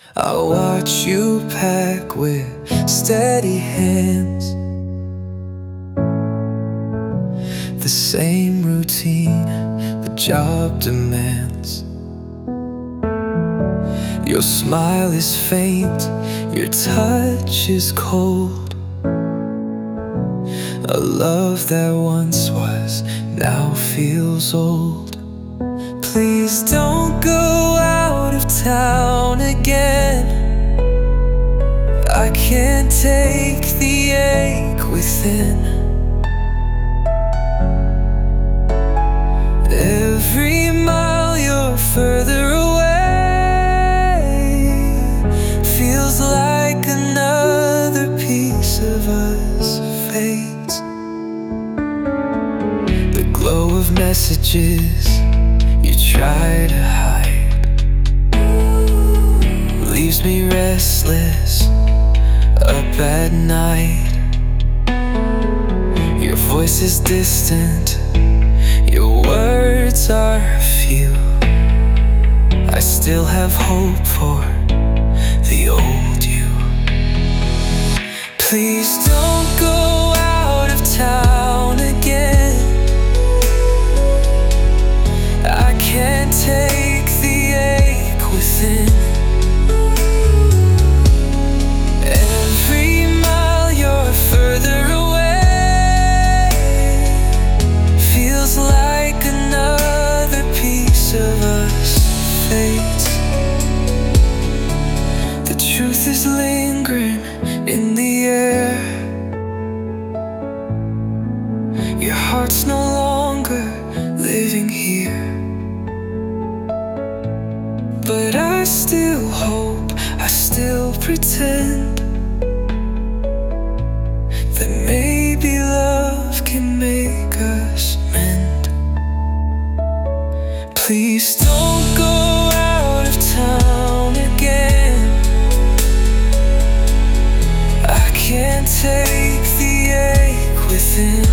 I watch you pack with steady hands, the same routine the job demands. Your smile is faint, your touch is cold. A love that once was now feels old. Please don't go out of town again. I can't take the ache within. Every mile you're further away feels like another piece of us fades. The glow of messages you try to hide leaves me restless up at night. Your voice is distant, your words are few. I still have hope for the old you. Please don't go out of town again. I can't take the ache within. Every mile you're further away feels like another piece of us fades. The truth is lingering in the air. Your heart's no longer living here, but I still hope, I still pretend that maybe love can make us mend. Please don't go out of town again. I can't take the ache within.